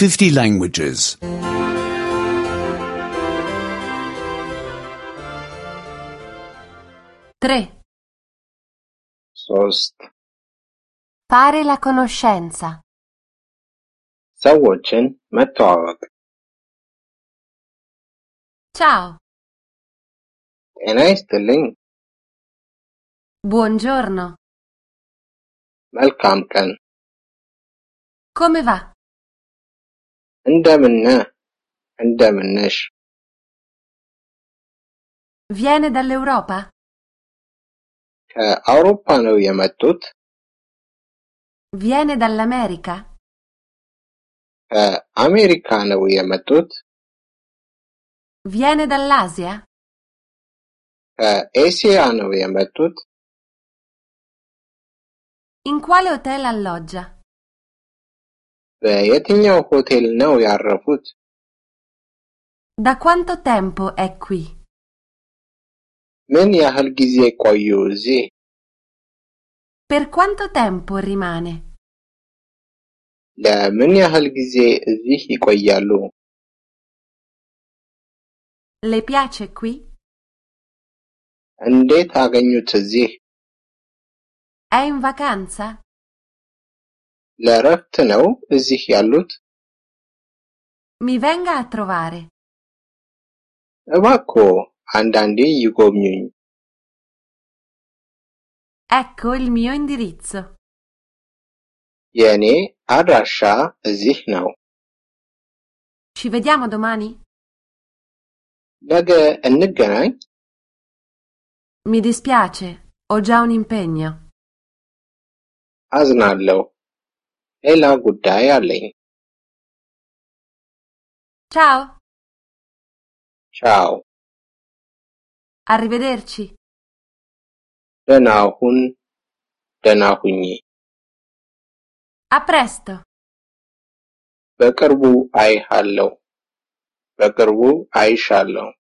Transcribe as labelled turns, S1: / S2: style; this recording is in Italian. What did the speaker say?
S1: 50 languages.
S2: 3.
S3: ሶስት
S2: Fare la conoscenza.
S3: ሰዎችን መተዋወቅ።
S2: Ciao.
S3: ጤና ይስጥልኝ።
S2: Buongiorno.
S3: መልካም ቀን።
S2: Come va?
S3: እንደምን ነህ? እንደምን ነሽ?
S2: Viene dall'Europa?
S3: ከአውሮፓ ነው የመጡት?
S2: Viene dall'America?
S3: ከአሜሪካ ነው የመጡት?
S2: Viene dall'Asia?
S3: ከኤስያ ነው የመጡት?
S2: In quale hotel alloggia?
S3: በየትኛው ሆቴል ነው ያረፉት?
S2: Da quanto tempo è qui?
S3: ምን ያህል ጊዜ ቆዩ እዚህ?
S2: Per quanto tempo rimane?
S3: ለምን ያህል ጊዜ እዚህ ይቆያሉ?
S2: Le piace qui?
S3: እንዴት አገኙት እዚህ?
S2: È in vacanza?
S3: ለእረፍት ነው እዚህ ያሉት?
S2: Mi venga a trovare.
S3: እባክዎ አንዳንዴ ይጎብኙኝ።
S2: Ecco il mio indirizzo.
S3: የኔ አድራሻ እዚህ ነው።
S2: Ci vediamo domani?
S3: ነገ እንገናኝ?
S2: Mi dispiace, ho già un impegno.
S3: አዝናለሁ፣ ሌላ ጉዳይ አለኝ።
S2: Ciao.
S3: ቻው።
S2: Arrivederci.
S3: ደህና ሁን፣ ደህና ሁኚ።
S2: A presto.
S3: በቅርቡ አይሃለሁ፣ በቅርቡ አይሻለሁ።